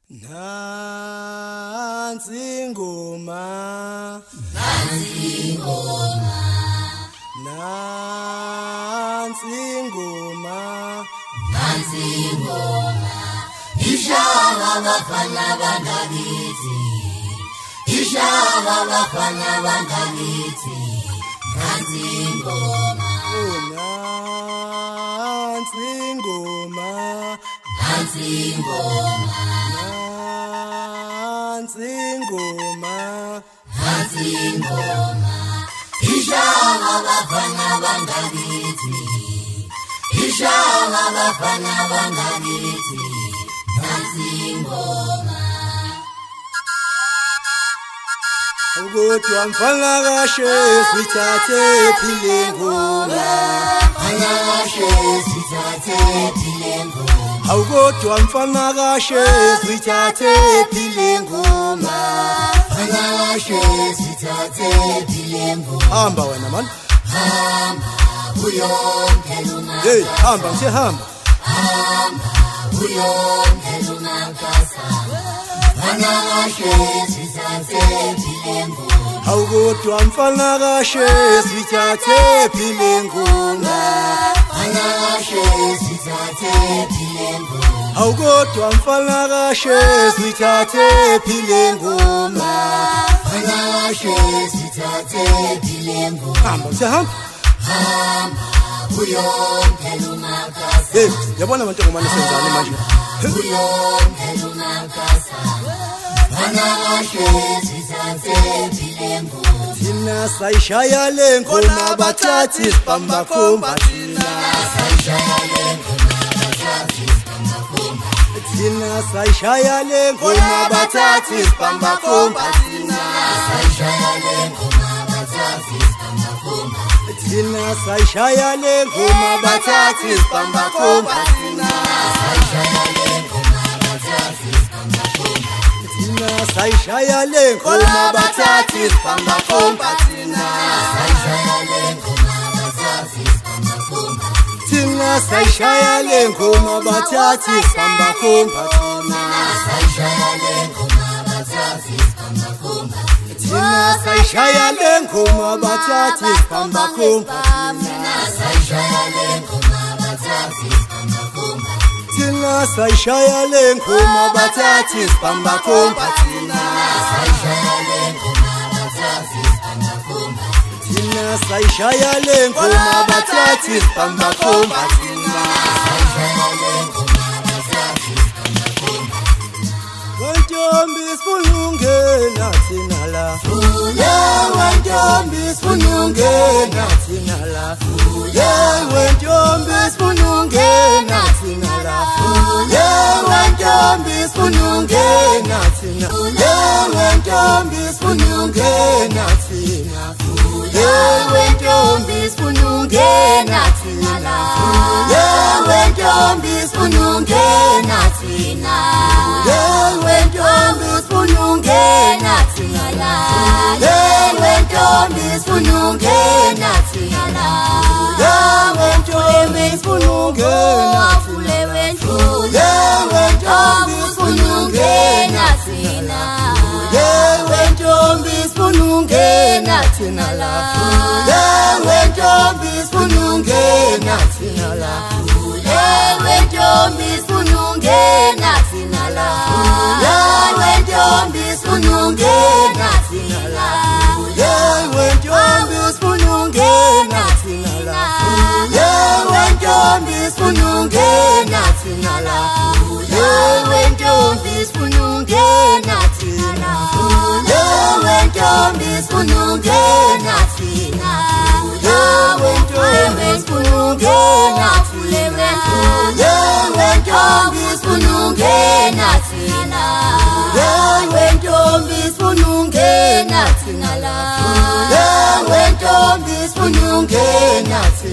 Nansi ingoma, nansi ingoma, nansi ingoma, nansi ingoma. Ishaka bafana bangakithi, ishaka bafana bangakithi, nansi ingoma, nansi ingoma, nansi ingoma, nansi ingoma, nansi ingoma. Ishaka bafana bangakithi, ishaka bafana bangakithi, nansi ingoma. Kodwa mfana kashe sithathe phile ngoma, Mfana kashe sithathe phile ngoma, awukodwa mfana kashe sithathe phile ngoma. Mfana kashe sithathe phile ngoma. Hamba wena man, Hamba uyongena umakasa, hey hamba nje hamba. hamba uyongena umakasa. Mfana kashe sithathe phile ngoma, Awukodwa mfana kashe sithathe phile ngoma, Mfana kashe sithathe phile ngoma, awukodwa mfana kashe sithathe phile ngoma. Mfana kashe sithathe phile ngoma. Hamba nje hamba. Hamba uyongena umakasa, Hey yabona abantu ngomane senzani manje. uyongena umakasa. Mfana kashe sithathe phile ngoma, Thina sayishaya le ngoma bathathi sibamba khomba thina. sayishaya le ngoma bathathi sibamba khomba, Thina sayishaya le ngoma bathathi sibamba khomba thina. sayishaya le ngoma bathathi sibamba khomba, Thina sayishaya le ngoma bathathi sibamba khomba thina. sayishaya le ngoma bathathi sibamba khomba, Thina sayishaya le ngoma bathathi sibamba khomba thina. sayishaya le ngoma bathathi sibamba khomba, Thina sayishaya le ngoma bathathi sibamba khomba thina. sayishaya le ngoma bathathi sibamba khomba. Thina sayishaya le ngoma bathathi sibamba khomba thina. Sayishaya le ngoma bathathi sibamba khomba, Thina sayishaya le ngoma bathathi sibamba khomba thina. sayishaya le ngoma bathathi sibamba khomba, Thina sayishaya le ngoma bathathi sibamba khomba thina. sayishaya le ngoma bathathi sibamba khomba. Wentombi sifuna ungena thina la. Yeah, Wentombi sifuna ungena thina la. Wentombi sifuna ungena thina la. Wentombi sifuna ungena thina. Wentombi sifuna ungena thina. Wentombi sifuna ungena thina. Wentombi sifuna ungena thina. Wentombi sifuna ungena thina. Wentombi sifuna ungena thina. Wentombi sifuna ungena thina. Wentombi sifuna ungena thina. Wentombi sifuna ungena thina la. Wentombi sifuna ungena thina la. Wentombi sifuna ungena thina la. Wentombi sifuna ungena thina la. Wentombi sifuna ungena thina la. Wentombi sifuna ungena thina la. Wentombi sifuna ungena thina. Wentombi sifuna ungena thina. Wentombi sifuna ungena thina. Wentombi sifuna ungena thina. Wentombi sifuna ungena thina la. Wentombi sifuna ungena thina.